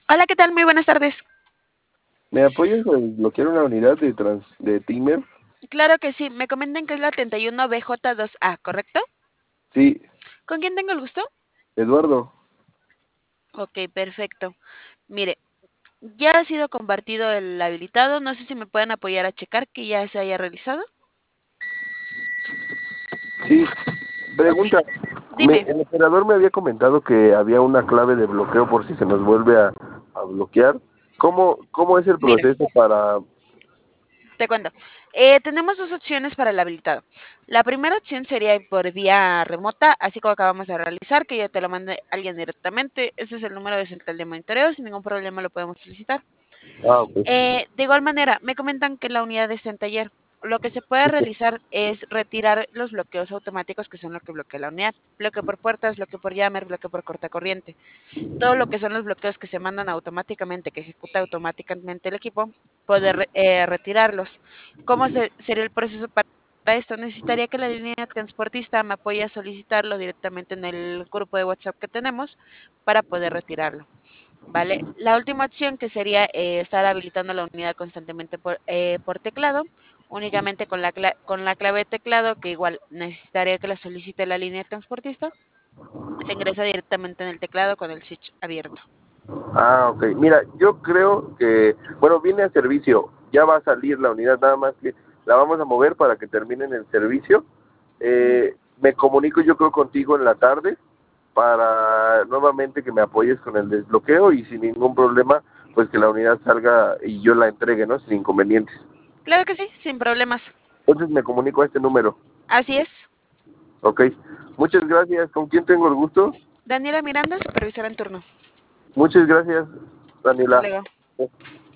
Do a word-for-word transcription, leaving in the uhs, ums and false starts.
Hola, ¿qué tal? Muy buenas tardes. ¿Me apoyas a desbloquear una unidad de trans de Timer? Claro que sí, me comentan que es la treinta y uno B J dos A, ¿correcto? Sí, ¿Con quién tengo el gusto? Eduardo. Ok, perfecto. Mire, ya ha sido compartido el habilitado, no sé si me pueden apoyar a checar que ya se haya realizado. Sí, Ok, pregunta. Me, dime. el operador me había comentado que había una clave de bloqueo por si se nos vuelve a, a bloquear. ¿Cómo, cómo es el Mire, proceso para...? te cuento. Eh, tenemos dos opciones para el habilitado. La primera opción sería por vía remota, así como acabamos de realizar, que ya te lo mande alguien directamente. Ese es el número de central de monitoreo, sin ningún problema lo podemos solicitar. Ah, ok. Eh, de igual manera, me comentan que la unidad está en taller. Lo que se puede realizar es retirar los bloqueos automáticos que son lo que bloquea la unidad. Bloqueo por puertas, bloqueo por jammer, bloqueo por corta corriente. Todo lo que son los bloqueos que se mandan automáticamente, que ejecuta automáticamente el equipo, poder eh, retirarlos. ¿Cómo se, sería el proceso para esto? Necesitaría que la línea transportista me apoye a solicitarlo directamente en el grupo de WhatsApp que tenemos para poder retirarlo. ¿Vale? La última opción que sería eh, estar habilitando la unidad constantemente por, eh, por teclado, únicamente con la, con la clave de teclado, que igual necesitaría que la solicite la línea transportista, se ingresa directamente en el teclado con el switch abierto. Ah, ok. Mira, yo creo que... Bueno, viene a servicio. Ya va a salir la unidad, nada más que la vamos a mover para que terminen el servicio. Ujú. Eh, me comunico yo creo contigo en la tarde para nuevamente que me apoyes con el desbloqueo y sin ningún problema, pues que la unidad salga y yo la entregue, ¿no? Sin inconvenientes. Claro que sí, sin problemas. Entonces me comunico a este número, Así es. ¿ok? Muchas gracias. ¿Con quién tengo el gusto? Daniela Miranda, supervisora en turno. Muchas gracias, Hasta Daniela. luego.